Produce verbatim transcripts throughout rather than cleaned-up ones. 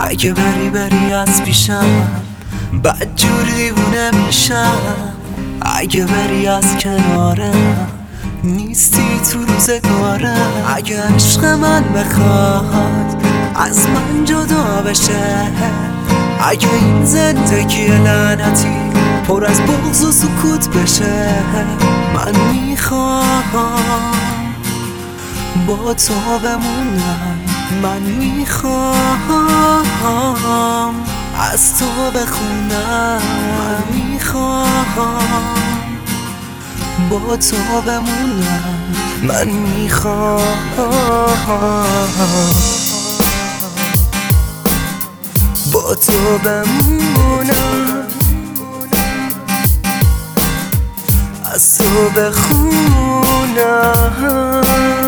اگه بری بری از پیشم بد جور دیوونه میشم. اگه بری از کنارم نیستی تو روزگارم. اگه عشق من بخواد از من جدا بشه، اگه این زندگی لعنتی پر از بغض و سکوت بشه، من میخوام با تو بمونم. من میخوام از تو بخونم. من میخوام با تو بمونم. من میخوام با تو بمونم، از تو بخونم.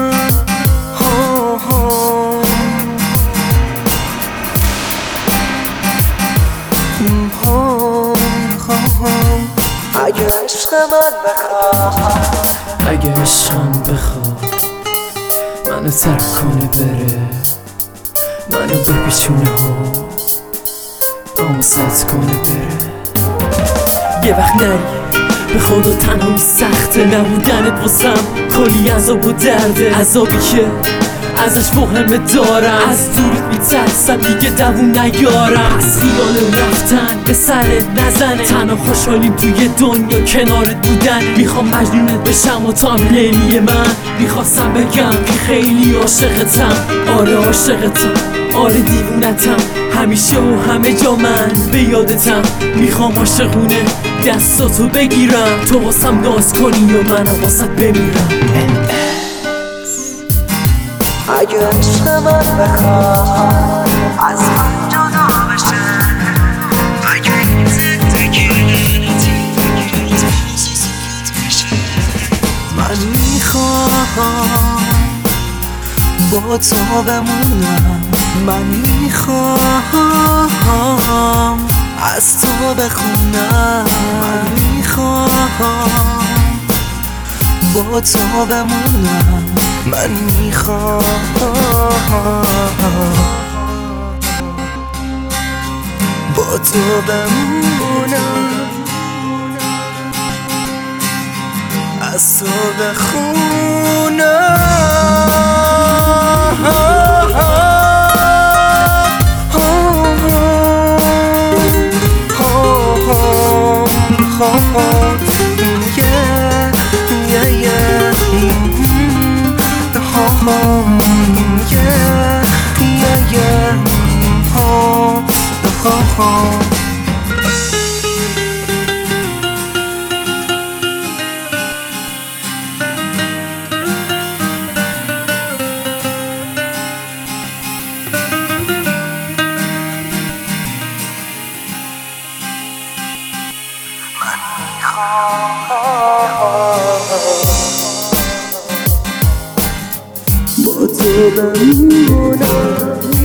اگه عشق من بخواد، اگه عشقم بخواد منو ترک کنه بره، منو بپیچونه ها اما ست کنه بره. یه وقت نری به خدا تنهایی سخته، نبودنت واسم کلی عذاب و درده. عذابی که ازش وهمه دارم، از دورت میترسم دیگه دوون نیارم. از خیال رفتن به سرت نزنه، تنها خوشحالیم توی دنیا کنارت بودن. میخوام مجنونت بشم و تو هم لیلی من. میخواستم بگم که خیلی عاشقتم، آره عاشقتم، آره دیوونتم، همیشه و همه جا من به یادتم. میخوام عاشقونه دستاتو بگیرم، تو واسم ناز کنی و منم واسط بمیرم. اگه عشق من بخواد از من جدا بشه، اگه این زندگی لعنتی سکوت بشه، من میخوام با تو بمونم. من میخوام از تو بخونم. من میخوام با تو بمونم. من میخوام با تو بمونم، از تو بخونم. با تو بمونم.